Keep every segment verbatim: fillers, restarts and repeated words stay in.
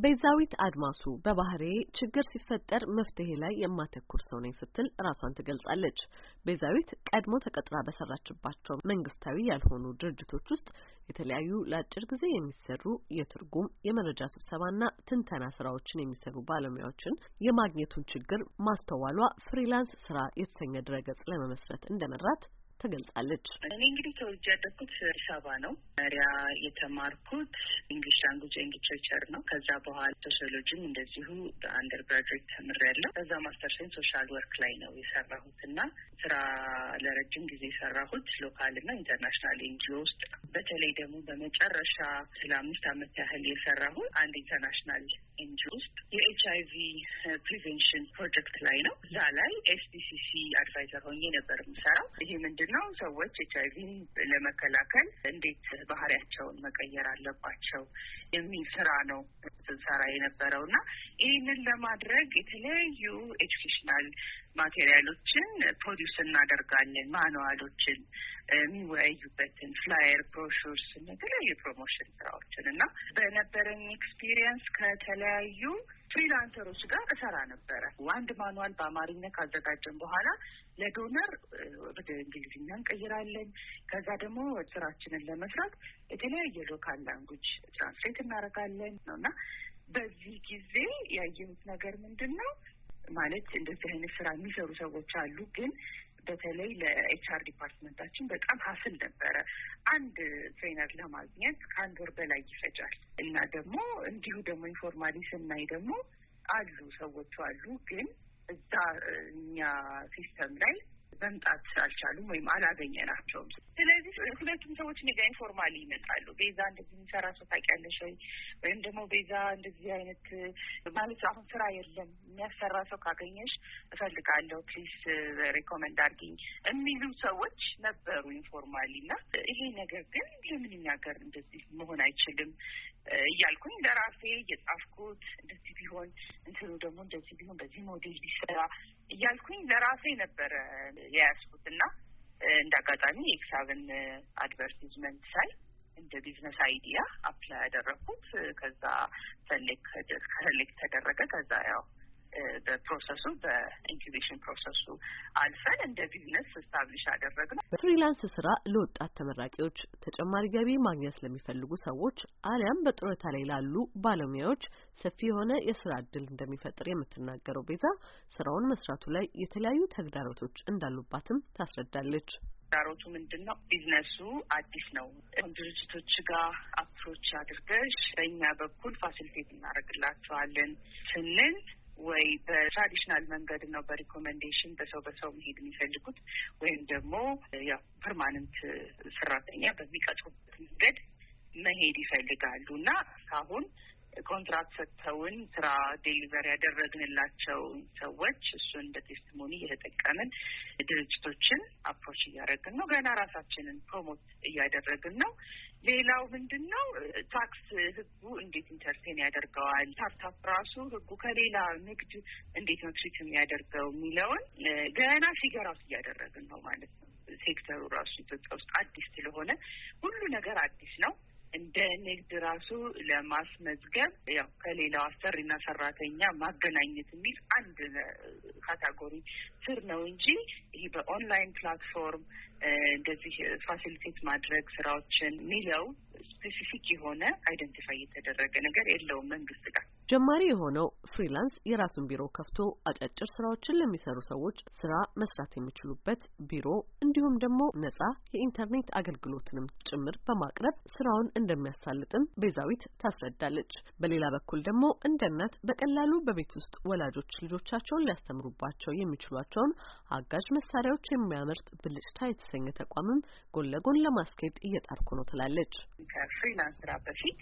ቤዛዊት አድማሱ በባህሬ ችግር ሲፈጠር መፍትሄ ላይ የማተኩር ሰው ነኝ ስትል ራሷን ትገልጻለች። ቤዛዊት ቀድሞ ተቀጥራ በሰራችባቸው መንግስታዊ ያልሆኑ ድርጅቶች ውስጥ የተለያዩ ለአጭር ጊዜ የሚሰሩ የትርጉም የመረጃ ስብሰባና ትንተና ስራዎችን የሚሰሩ ባለሙያዎችን የማግኘቱን ችግር ማስተዋሏ ፍሪላንስ ስራ የተሰኘ ድረገጽ ለመመስረት እንደመራት ተገልጻለች። እኔ እንግዲህ ተወልጄ ያደግኩት አዲስ አበባ ነው። መሪያ የተማርኩት እንግሊሽ ላንጉዌጅ ኤንድ ሊትሬቸር ነው። ከዛ በኋላ ሶሺዮሎጂም እንደዚሁ በአንደር ግራጁዌት ተምሬያለሁ። ከዛ ማስተርሴን ሶሻል ወርክ ላይ ነው የሰራሁት እና ስራ ለረጅም ጊዜ የሰራሁት ሎካል እና ኢንተርናሽናል ኤንጂኦ ውስጥ ነው። በተለይ ደግሞ በመጨረሻ ስለ አምስት ዓመት ያህል የሰራሁት አንድ ኢንተርናሽናል ኤንጂኦ ውስጥ የኤች አይ ቪ ፕሪቬንሽን ፕሮጀክት ላይ ነው። እዛ ላይ ኤስ ፒ ሲ ሲ አድቫይዘር ሆኜ ነበር የምሰራው። ይሄ ምንድን ነው? ሰዎች ኤች አይ ቪን ለመከላከል እንዴት ባህሪያቸውን መቀየር አለባቸው የሚል ስራ ነው ስንሰራ የነበረው እና ይህንን ለማድረግ የተለያዩ ኤጁኬሽናል ማቴሪያሎችን ፕሮዲውስ እናደርጋለን። ማኑዋሎችን፣ የሚወያዩበትን ፍላየር፣ ብሮሹርስ፣ የተለያዩ ፕሮሞሽን ስራዎችን እና በነበረኝ ኤክስፒሪየንስ ከተለያዩ ፍሪላንሰሮች ጋር እሰራ ነበረ። አንድ ማኑዋል በአማርኛ ካዘጋጀን በኋላ ለዶነር ወደ እንግሊዝኛ እንቀይራለን። ከዛ ደግሞ ስራችንን ለመስራት የተለያየ ሎካል ላንጉጅ ትራንስሌት እናደርጋለን ነውና በዚህ ጊዜ ያየሁት ነገር ምንድን ነው ማለት እንደዚህ አይነት ስራ የሚሰሩ ሰዎች አሉ፣ ግን በተለይ ለኤች አር ዲፓርትመንታችን በጣም ሀስል ነበረ። አንድ ትሬነር ለማግኘት ከአንድ ወር በላይ ይፈጃል እና ደግሞ እንዲሁ ደግሞ ኢንፎርማሊ ስናይ ደግሞ አሉ ሰዎቹ አሉ፣ ግን እዛ እኛ ሲስተም ላይ መምጣት አልቻሉም ወይም አላገኘናቸውም። ስለዚህ ሁለቱም ሰዎች እኔ ጋር ኢንፎርማሊ ይመጣሉ። ቤዛ እንደዚህ የሚሰራ ሰው ታውቂያለሽ ወይ? ወይም ደግሞ ቤዛ እንደዚህ አይነት ማለት አሁን ስራ የለም የሚያሰራ ሰው ካገኘሽ እፈልጋለሁ ፕሊስ ሪኮመንድ አድርጊኝ የሚሉ ሰዎች ነበሩ ኢንፎርማሊ እና ይሄ ነገር ግን ለምን እኛ ጋር እንደዚህ መሆን አይችልም እያልኩኝ ለራሴ እየጻፍኩት እንደዚህ ቢሆን እንትኑ ደግሞ እንደዚህ ቢሆን በዚህ ሞዴል ሊሰራ እያልኩኝ ለራሴ ነበረ የያዝኩት እና እንደ አጋጣሚ ኤክሳብን አድቨርቲዝመንት ሳይ እንደ ቢዝነስ አይዲያ አፕላይ ያደረኩት። ከዛ ሰሌክት ሰሌክት ተደረገ። ከዛ ያው በፕሮሰሱ በኢንኩቤሽን ፕሮሰሱ አልፈን እንደ ቢዝነስ ስታብሊሽ አደረግነው። ፍሪላንስ ስራ ለወጣት ተመራቂዎች፣ ተጨማሪ ገቢ ማግኘት ለሚፈልጉ ሰዎች አሊያም በጡረታ ላይ ላሉ ባለሙያዎች ሰፊ የሆነ የስራ እድል እንደሚፈጥር የምትናገረው ቤዛ ስራውን መስራቱ ላይ የተለያዩ ተግዳሮቶች እንዳሉባትም ታስረዳለች። ተግዳሮቱ ምንድን ነው? ቢዝነሱ አዲስ ነው። ድርጅቶች ጋር አፕሮች አድርገሽ በእኛ በኩል ፋሲሊቴት እናደርግላቸዋለን ስንል ወይ በትራዲሽናል መንገድ ነው በሪኮሜንዴሽን በሰው በሰው መሄድ የሚፈልጉት ወይም ደግሞ ያው ፐርማነንት ሰራተኛ በሚቀጥሩበት መንገድ መሄድ ይፈልጋሉ እና አሁን ኮንትራክት ሰጥተውን ስራ ዴሊቨር ያደረግንላቸው ሰዎች እሱን እንደ ቴስቲሞኒ እየተጠቀምን ድርጅቶችን አፕሮች እያደረግን ነው። ገና ራሳችንን ፕሮሞት እያደረግን ነው። ሌላው ምንድን ነው? ታክስ ህጉ እንዴት ኢንተርቴን ያደርገዋል፣ ስታርታፕ ራሱ ህጉ ከሌላ ንግድ እንዴት ነው ትሪት የሚያደርገው የሚለውን ገና ፊገር አውት እያደረግን ነው ማለት ነው። ሴክተሩ ራሱ ኢትዮጵያ ውስጥ አዲስ ስለሆነ ሁሉ ነገር አዲስ ነው። እንደ ንግድ ራሱ ለማስመዝገብ ያው ከሌላው አሰሪና ሰራተኛ ማገናኘት የሚል አንድ ካታጎሪ ስር ነው እንጂ ይሄ በኦንላይን ፕላትፎርም እንደዚህ ፋሲሊቴት ማድረግ ስራዎችን ሚለው ስፔሲፊክ የሆነ አይደንቲፋይ የተደረገ ነገር የለውም መንግስት ጋር። ጀማሪ የሆነው ፍሪላንስ የራሱን ቢሮ ከፍቶ አጫጭር ስራዎችን ለሚሰሩ ሰዎች ስራ መስራት የሚችሉበት ቢሮ እንዲሁም ደግሞ ነጻ የኢንተርኔት አገልግሎትንም ጭምር በማቅረብ ስራውን እንደሚያሳልጥም ቤዛዊት ታስረዳለች። በሌላ በኩል ደግሞ እንደ እናት በቀላሉ በቤት ውስጥ ወላጆች ልጆቻቸውን ሊያስተምሩባቸው የሚችሏቸውን አጋዥ መሳሪያዎች የሚያመርት ብልጭታ የተሰኘ ተቋምም ጎን ለጎን ለማስኬድ እየጣርኩ ነው ትላለች። ከፍሪላንስ ስራ በፊት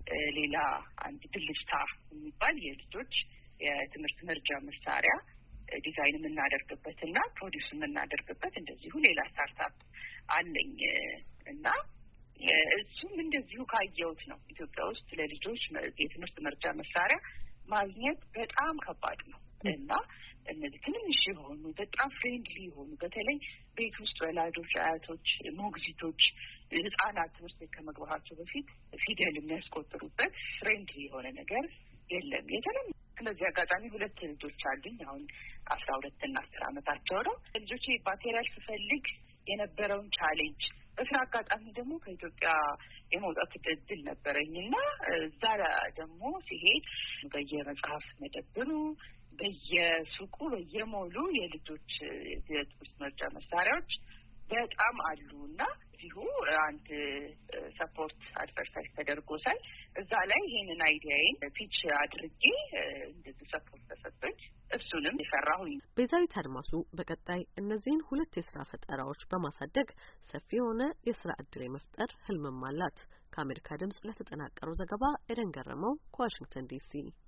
ሌላ አንድ ብልጭታ የሚባል የልጆች የትምህርት መርጃ መሳሪያ ዲዛይን የምናደርግበትና ፕሮዲውስ የምናደርግበት እንደዚሁ ሌላ ስታርታፕ አለኝ እና እሱም እንደዚሁ ካየሁት ነው። ኢትዮጵያ ውስጥ ለልጆች የትምህርት መርጃ መሳሪያ ማግኘት በጣም ከባድ ነው እና እነዚህ ትንሽ የሆኑ በጣም ፍሬንድሊ የሆኑ በተለይ ቤት ውስጥ ወላጆች፣ አያቶች፣ ሞግዚቶች ህጻናት ትምህርት ቤት ከመግባታቸው በፊት ፊደል የሚያስቆጥሩበት ፍሬንድሊ የሆነ ነገር የለም የተለም ስለዚህ አጋጣሚ ሁለት ልጆች አሉኝ። አሁን አስራ ሁለት እና አስር አመታቸው ነው። ልጆቼ ማቴሪያል ስፈልግ የነበረውን ቻሌንጅ በስራ አጋጣሚ ደግሞ ከኢትዮጵያ የመውጣት እድል ነበረኝና እዛ ደግሞ ሲሄድ በየመጽሐፍ መደብሩ በየሱቁ በየሞሉ የልጆች የትምህርት መርጃ መሳሪያዎች በጣም አሉና እዚሁ አንድ ሰፖርት አድቨርታይዝ ተደርጎ ሳይ እዛ ላይ ይሄንን አይዲያዬን ፒች አድርጌ እንደዚህ ሰፖርት ተሰጠኝ። እሱንም የሰራሁኝ። ቤዛዊት አድማሱ በቀጣይ እነዚህን ሁለት የስራ ፈጠራዎች በማሳደግ ሰፊ የሆነ የስራ እድል የመፍጠር ህልምም አላት። ከአሜሪካ ድምጽ ለተጠናቀረው ዘገባ ኤደን ገረመው ከዋሽንግተን ዲሲ